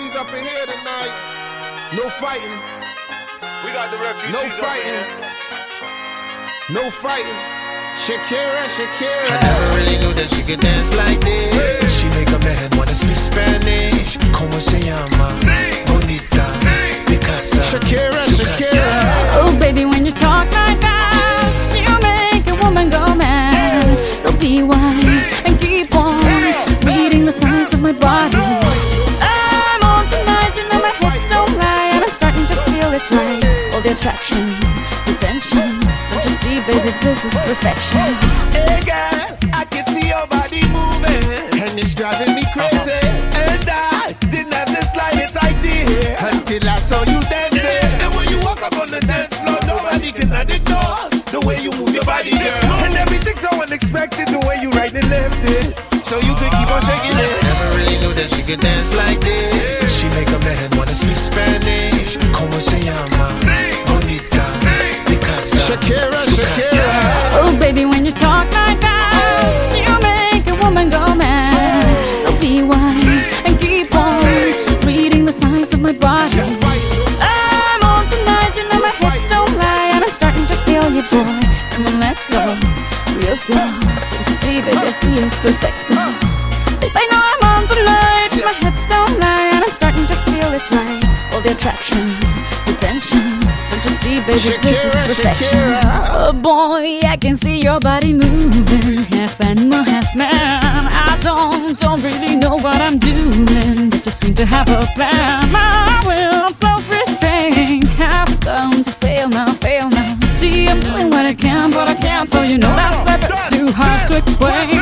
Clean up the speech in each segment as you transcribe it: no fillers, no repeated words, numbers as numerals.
refugees up in here tonight. No fighting. We got the refugees No up in fighting. here. No fighting. Shakira, Shakira. I never really knew that she could dance like this. She make a man wanna speak Spanish. Como se llama? Bonita. Picasa. Shakira, Shakira. Oh, baby, when you talk like that, you make a woman go mad. So be wise and keep on reading the signs of my body. I'm on tonight, you know my hips don't lie, and I'm starting to feel it's right. All the attraction, the tension. Don't you see, baby, this is perfection. Hey girl, I can see your body moving, And it's driving me crazy. and I didn't have the slightest idea Until I saw you dancing. And when you walk up on the dance floor, nobody can ignore the way you move your body, girl. And everything's so unexpected, the way you right and left it. So you could keep on shaking it. Never really knew that she could dance like this. She make a man wanna speak Spanish. Como se llama? Bonita. Picasa. Shakira, Shakira. Oh, baby, when you talk like that, you make a woman go mad. So be wise and keep on reading the signs of my body. I'm on tonight, you know my hips don't lie, and I'm starting to feel you, boy. Come on, let's go, real slow. Don't you see, baby, I see it's perfect. Babe, I know I'm on tonight, my hips don't lie, and I'm starting to feel it's right. All the attraction, the tension. Don't you see, baby, this is Shakira, perfection. Shakira. Oh boy, I can see your body moving, half animal, half man. I don't really know what I'm doing, but just seem to have a plan. My will, self-restraint, have come to fail now, fail now. See, I'm doing what I can, but I can't, so you know that's a bit too hard to explain.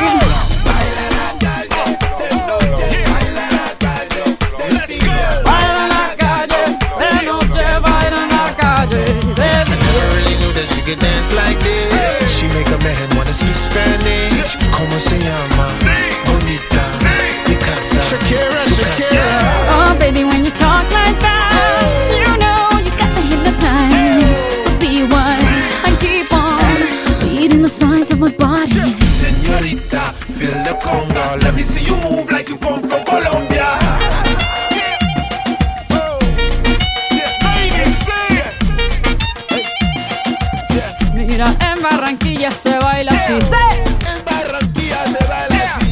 She can dance like this. She make a man wanna speak Spanish. Como se llama? Bonita. Picasa. Shakira, Shakira. Oh, baby, when you talk like that, you know you got me hypnotized. So be wise and keep on reading the signs of my body. Señorita, feel the conga. Let me see you move like you come from Colombia. Mira, en Barranquilla se baila así. En Barranquilla se baila así.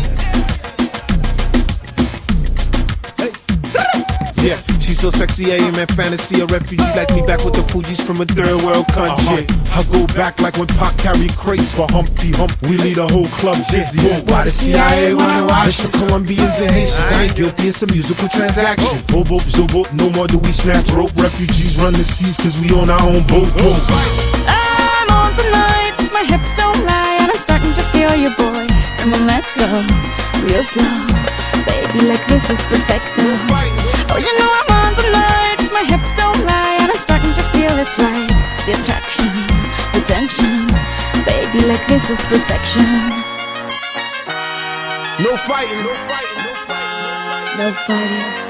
Yeah, she's so sexy, I am in fantasy. A refugee like me back with the Fugees from a third world country. I go back like when Pac carried crates for Humpty Hump. We lead a whole club dizzy. Why the CIA wanna watch? It's the Colombians and Haitians. I ain't guilty, it's a musical transaction. Boop, boop, zoop, boop, no more do we snatch rope. Refugees run the seas cause we own our own boat. I'm on tonight, my hips don't lie, and I'm starting to feel you, boy. Come on, let's go, real slow. Baby, like this is perfecto. Oh, you know I'm on tonight, my hips don't lie, and I'm starting to feel it's right. The attraction, the tension. Baby, like this is perfection. No fighting, no fighting, no fighting, no fighting. No fighting.